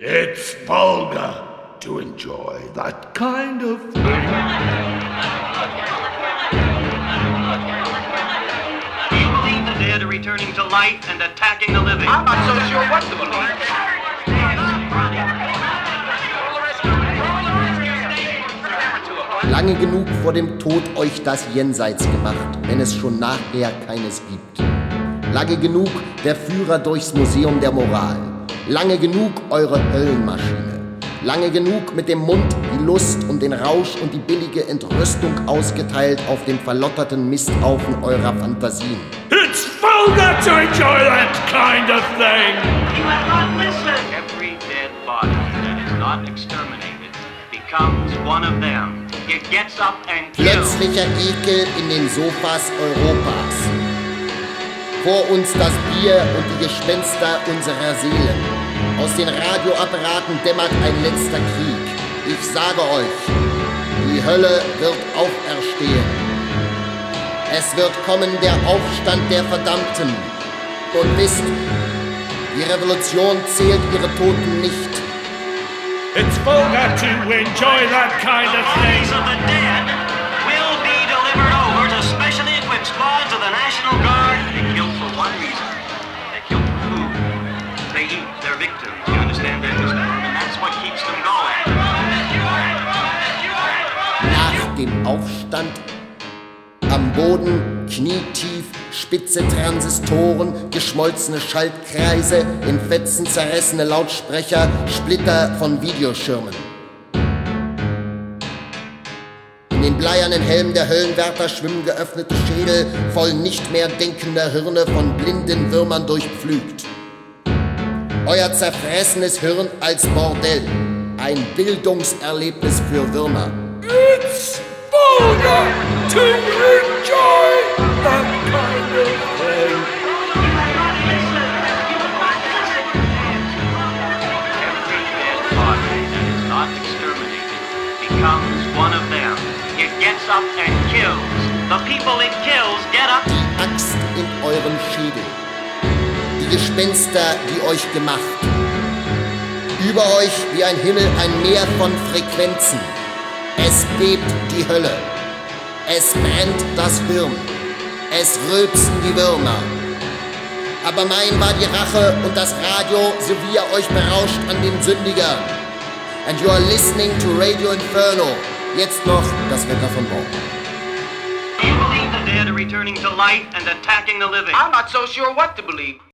It's vulgar to enjoy that kind of thing. Do you believe the dead are returning to life and attacking the living? I'm not so sure what to believe. Lange genug vor dem Tod euch das Jenseits gemacht, wenn es schon nachher keines gibt. Lange genug der Führer durchs Museum der Moral. Lange genug eure Höllenmaschine. Lange genug mit dem Mund die Lust und den Rausch und die billige Entrüstung ausgeteilt auf dem verlotterten Misthaufen eurer Fantasien. It's vulgar to enjoy that kind of thing. You have not listened. Every dead body that is not exterminated becomes one of them. It gets up and kills. Plötzlicher Ekel in den Sofas Europas. Vor uns das Bier und die Gespenster unserer Seelen. Aus den Radioapparaten dämmert ein letzter Krieg. Ich sage euch, die Hölle wird auferstehen. Es wird kommen der Aufstand der Verdammten. Und wisst, die Revolution zählt ihre Toten nicht. It's vulgar to enjoy that kind of thing. Bodies of the dead will be delivered over to specially equipped squads of the National Guard. They kill for one reason. They kill for food. They eat their victims. You understand that? And that's what keeps them going. Nach dem Aufstand am Boden, knietief, spitze Transistoren, geschmolzene Schaltkreise, in Fetzen zerrissene Lautsprecher, Splitter von Videoschirmen. In den bleiernen Helmen der Höllenwärter schwimmen geöffnete Schädel, voll nicht mehr denkender Hirne von blinden Würmern durchpflügt. Euer zerfressenes Hirn als Bordell, ein Bildungserlebnis für Würmer. It's vulgar to enjoy that kind of thing. Every dead body that is not exterminated becomes one of them. It gets up and kills. The people it kills get up. Die Axt in eurem Schädel. Die Gespenster, die euch gemacht. Über euch wie ein Himmel ein Meer von Frequenzen. Es bebt die Hölle. Es brennt das Hirn. Es rülpsen die Würmer. Aber mein war die Rache und das Radio, so wie ihr euch berauscht an den Sündigern. And you are listening to Radio Inferno. Jetzt noch das Wetter von Bonn. Do you believe the dead are returning to life and attacking the living? I'm not so sure what to believe.